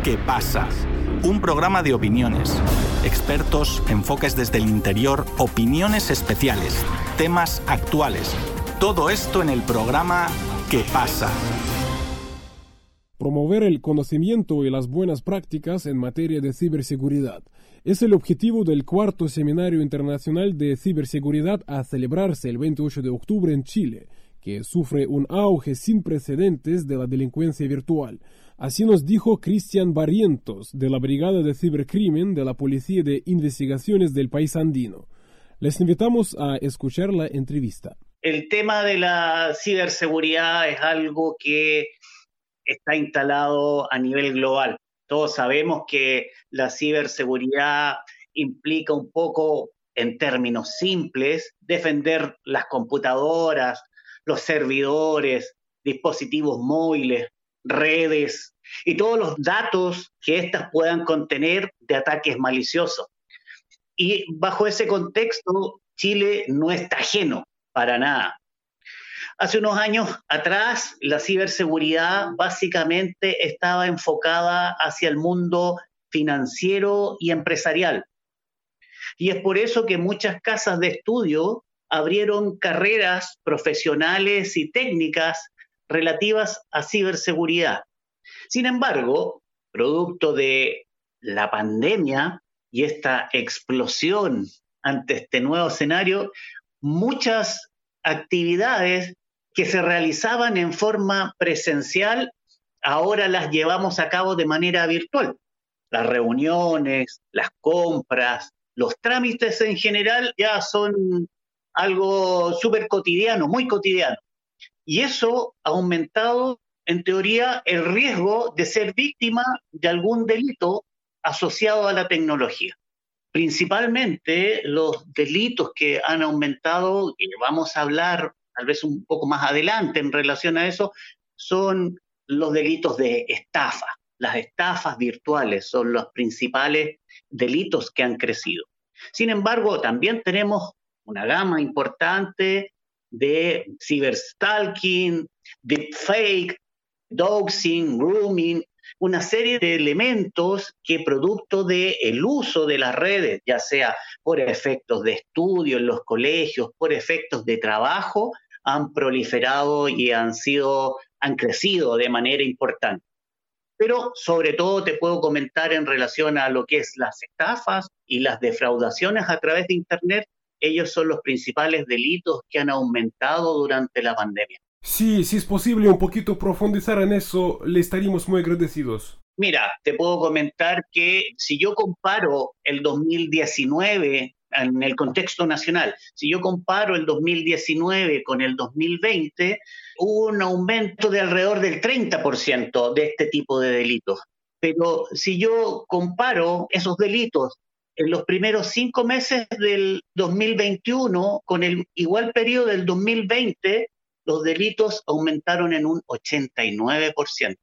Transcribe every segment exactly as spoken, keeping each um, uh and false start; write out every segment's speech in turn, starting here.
¿Qué pasa? Un programa de opiniones, expertos, enfoques desde el interior, opiniones especiales, temas actuales. Todo esto en el programa ¿Qué pasa? Promover el conocimiento y las buenas prácticas en materia de ciberseguridad es el objetivo del cuarto Seminario Internacional de Ciberseguridad a celebrarse el veintiocho de octubre en Chile, que sufre un auge sin precedentes de la delincuencia virtual. Así nos dijo Cristian Barrientos, de la Brigada de Cibercrimen de la Policía de Investigaciones del País Andino. Les invitamos a escuchar la entrevista. El tema de la ciberseguridad es algo que está instalado a nivel global. Todos sabemos que la ciberseguridad implica un poco, en términos simples, defender las computadoras, los servidores, dispositivos móviles, redes y todos los datos que éstas puedan contener de ataques maliciosos. Y bajo ese contexto, Chile no está ajeno para nada. Hace unos años atrás, la ciberseguridad básicamente estaba enfocada hacia el mundo financiero y empresarial. Y es por eso que muchas casas de estudio abrieron carreras profesionales y técnicas relativas a ciberseguridad. Sin embargo, producto de la pandemia y esta explosión ante este nuevo escenario, muchas actividades que se realizaban en forma presencial, ahora las llevamos a cabo de manera virtual. Las reuniones, las compras, los trámites en general ya son algo súper cotidiano, muy cotidiano. Y eso ha aumentado, en teoría, el riesgo de ser víctima de algún delito asociado a la tecnología. Principalmente los delitos que han aumentado, y vamos a hablar tal vez un poco más adelante en relación a eso, son los delitos de estafa. Las estafas virtuales son los principales delitos que han crecido. Sin embargo, también tenemos una gama importante de ciberstalking, deepfake, doxing, grooming, una serie de elementos que producto del uso de las redes, ya sea por efectos de estudio en los colegios, por efectos de trabajo, han proliferado y han sido, han crecido de manera importante. Pero sobre todo te puedo comentar en relación a lo que es las estafas y las defraudaciones a través de Internet. Ellos son los principales delitos que han aumentado durante la pandemia. Sí, si es posible un poquito profundizar en eso, le estaríamos muy agradecidos. Mira, te puedo comentar que si yo comparo el dos mil diecinueve en el contexto nacional, si yo comparo el dos mil diecinueve con el dos mil veinte, hubo un aumento de alrededor del treinta por ciento de este tipo de delitos. Pero si yo comparo esos delitos en los primeros cinco meses del dos mil veintiuno con el igual periodo del dos mil veinte, los delitos aumentaron en un ochenta y nueve por ciento.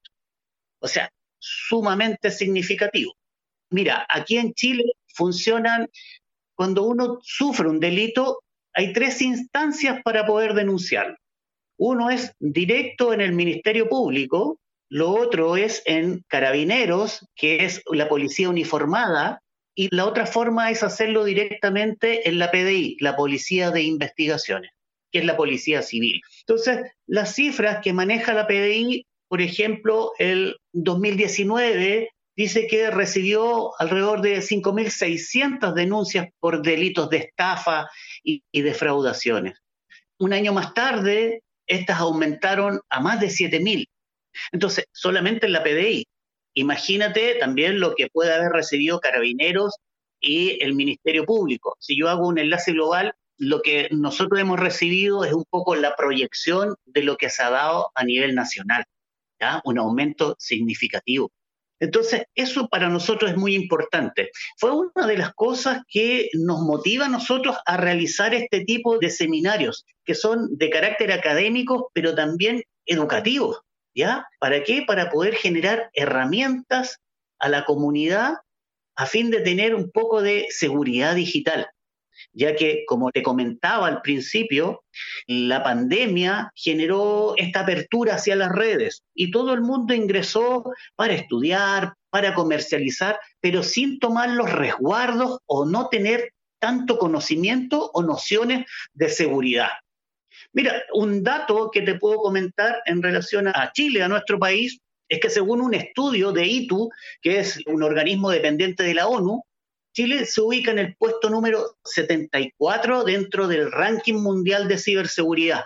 O sea, sumamente significativo. Mira, aquí en Chile funcionan, cuando uno sufre un delito, hay tres instancias para poder denunciarlo. Uno es directo en el Ministerio Público, lo otro es en Carabineros, que es la policía uniformada, y la otra forma es hacerlo directamente en la P D I, la Policía de Investigaciones, que es la Policía Civil. Entonces, las cifras que maneja la P D I, por ejemplo, el dos mil diecinueve dice que recibió alrededor de cinco mil seiscientas denuncias por delitos de estafa y, y defraudaciones. Un año más tarde, estas aumentaron a más de siete mil. Entonces, solamente en la P D I. Imagínate también lo que puede haber recibido Carabineros y el Ministerio Público. Si yo hago un enlace global, lo que nosotros hemos recibido es un poco la proyección de lo que se ha dado a nivel nacional, ¿ya? Un aumento significativo. Entonces, eso para nosotros es muy importante. Fue una de las cosas que nos motiva a nosotros a realizar este tipo de seminarios, que son de carácter académico, pero también educativos, ¿ya? ¿Para qué? Para poder generar herramientas a la comunidad a fin de tener un poco de seguridad digital. Ya que, como te comentaba al principio, la pandemia generó esta apertura hacia las redes y todo el mundo ingresó para estudiar, para comercializar, pero sin tomar los resguardos o no tener tanto conocimiento o nociones de seguridad. Mira, un dato que te puedo comentar en relación a Chile, a nuestro país, es que según un estudio de I T U, que es un organismo dependiente de la ONU, Chile se ubica en el puesto número setenta y cuatro dentro del ranking mundial de ciberseguridad.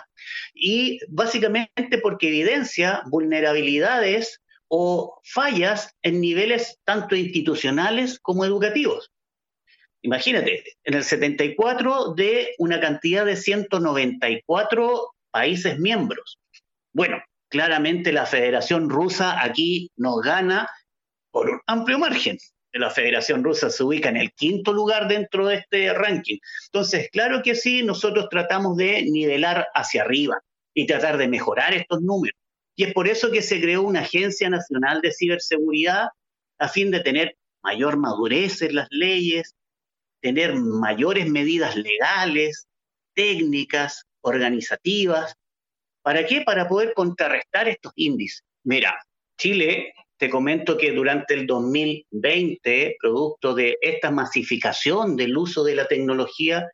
Y básicamente porque evidencia vulnerabilidades o fallas en niveles tanto institucionales como educativos. Imagínate, en el setenta y cuatro de una cantidad de ciento noventa y cuatro países miembros. Bueno, claramente la Federación Rusa aquí nos gana por un amplio margen. La Federación Rusa se ubica en el quinto lugar dentro de este ranking. Entonces, claro que sí, nosotros tratamos de nivelar hacia arriba y tratar de mejorar estos números. Y es por eso que se creó una Agencia Nacional de Ciberseguridad a fin de tener mayor madurez en las leyes, tener mayores medidas legales, técnicas, organizativas. ¿Para qué? Para poder contrarrestar estos índices. Mira, Chile, te comento que durante el dos mil veinte, producto de esta masificación del uso de la tecnología,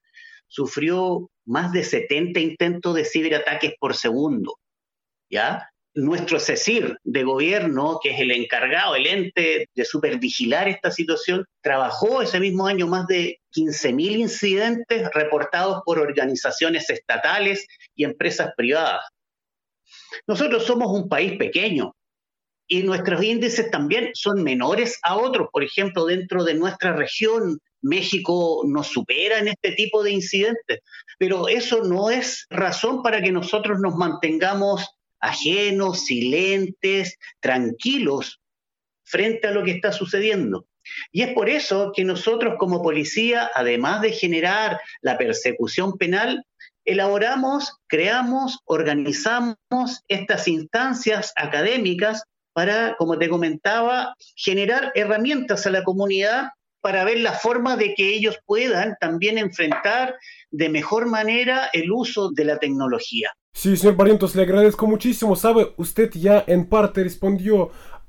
sufrió más de setenta intentos de ciberataques por segundo, ¿ya? Nuestro CECIR de gobierno, que es el encargado, el ente de supervigilar esta situación, trabajó ese mismo año más de quince mil incidentes reportados por organizaciones estatales y empresas privadas. Nosotros somos un país pequeño y nuestros índices también son menores a otros. Por ejemplo, dentro de nuestra región, México nos supera en este tipo de incidentes, pero eso no es razón para que nosotros nos mantengamos ajenos, silentes, tranquilos frente a lo que está sucediendo. Y es por eso que nosotros como policía, además de generar la persecución penal, elaboramos, creamos, organizamos estas instancias académicas para, como te comentaba, generar herramientas a la comunidad para ver la forma de que ellos puedan también enfrentar de mejor manera el uso de la tecnología. Sí, señor Barrientos, le agradezco muchísimo. Sabe, usted ya en parte respondió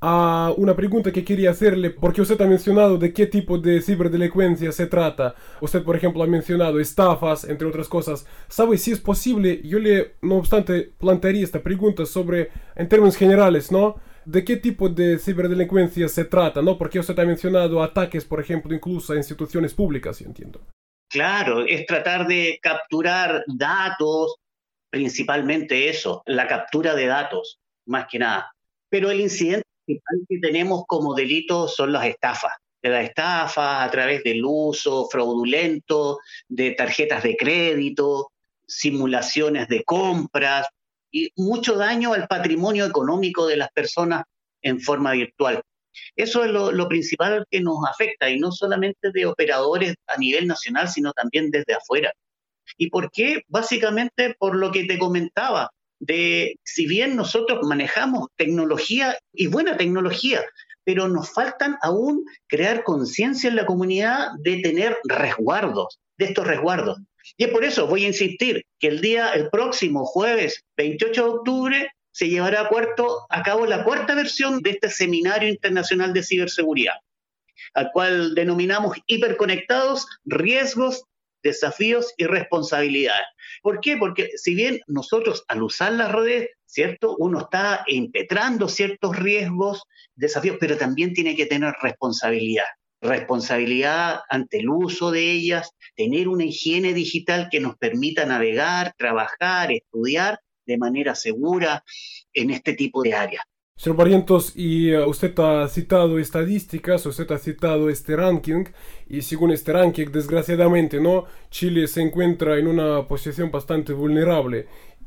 a una pregunta que quería hacerle, porque usted ha mencionado de qué tipo de ciberdelincuencia se trata. Usted, por ejemplo, ha mencionado estafas, entre otras cosas. ¿Sabe si es posible? Yo le, no obstante, plantearía esta pregunta sobre, en términos generales, ¿no? ¿De qué tipo de ciberdelincuencia se trata, no? Porque usted ha mencionado ataques, por ejemplo, incluso a instituciones públicas, yo entiendo. Claro, es tratar de capturar datos, principalmente eso, la captura de datos, más que nada. Pero el incidente principal que tenemos como delito son las estafas. De las estafas a través del uso fraudulento de tarjetas de crédito, simulaciones de compras y mucho daño al patrimonio económico de las personas en forma virtual. Eso es lo, lo principal que nos afecta, y no solamente de operadores a nivel nacional, sino también desde afuera. ¿Y por qué? Básicamente por lo que te comentaba, de si bien nosotros manejamos tecnología y buena tecnología, pero nos faltan aún crear conciencia en la comunidad de tener resguardos, de estos resguardos. Y es por eso, voy a insistir, que el día, el próximo jueves veintiocho de octubre, se llevará a, cuarto, a cabo la cuarta versión de este Seminario Internacional de Ciberseguridad, al cual denominamos Hiperconectados, Riesgos, Desafíos y Responsabilidades. ¿Por qué? Porque si bien nosotros al usar las redes, ¿cierto?, uno está impetrando ciertos riesgos, desafíos, pero también tiene que tener responsabilidad. Responsabilidad ante el uso de ellas, tener una higiene digital que nos permita navegar, trabajar, estudiar de manera segura en este tipo de áreas. Señor Barrientos, y uh, usted ha citado estadísticas, usted ha citado este ranking, y según este ranking, desgraciadamente, ¿no?, Chile se encuentra en una posición bastante vulnerable,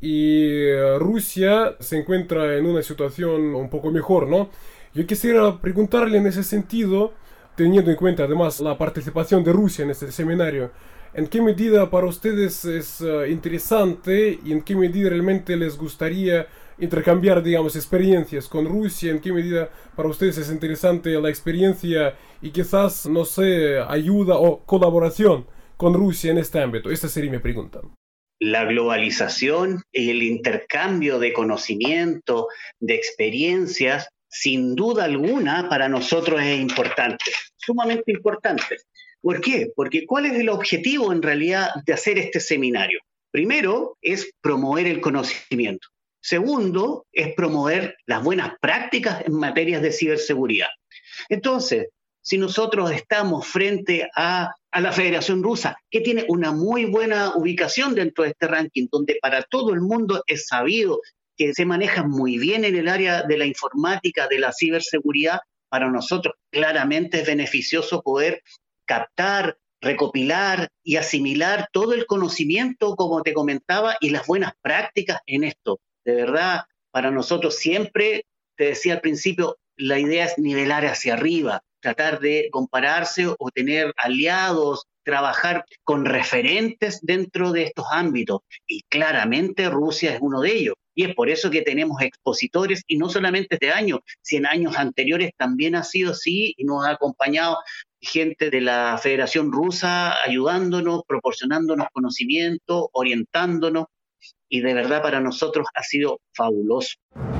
y uh, Rusia se encuentra en una situación un poco mejor, ¿no? Yo quisiera preguntarle en ese sentido, teniendo en cuenta además la participación de Rusia en este seminario, ¿en qué medida para ustedes es uh, interesante y en qué medida realmente les gustaría intercambiar, digamos, experiencias con Rusia? ¿En qué medida para ustedes es interesante la experiencia y quizás, no sé, ayuda o colaboración con Rusia en este ámbito? Esta sería mi pregunta. La globalización y el intercambio de conocimiento, de experiencias, sin duda alguna para nosotros es importante, sumamente importante. ¿Por qué? Porque ¿cuál es el objetivo en realidad de hacer este seminario? Primero es promover el conocimiento. Segundo es promover las buenas prácticas en materias de ciberseguridad. Entonces, si nosotros estamos frente a, a la Federación Rusa, que tiene una muy buena ubicación dentro de este ranking, donde para todo el mundo es sabido que se maneja muy bien en el área de la informática, de la ciberseguridad, para nosotros claramente es beneficioso poder captar, recopilar y asimilar todo el conocimiento, como te comentaba, y las buenas prácticas en esto. De verdad, para nosotros siempre, te decía al principio, la idea es nivelar hacia arriba, tratar de compararse o tener aliados, trabajar con referentes dentro de estos ámbitos. Y claramente Rusia es uno de ellos. Y es por eso que tenemos expositores, y no solamente este año, si en años anteriores también ha sido así, y nos ha acompañado gente de la Federación Rusa ayudándonos, proporcionándonos conocimiento, orientándonos, y de verdad para nosotros ha sido fabuloso.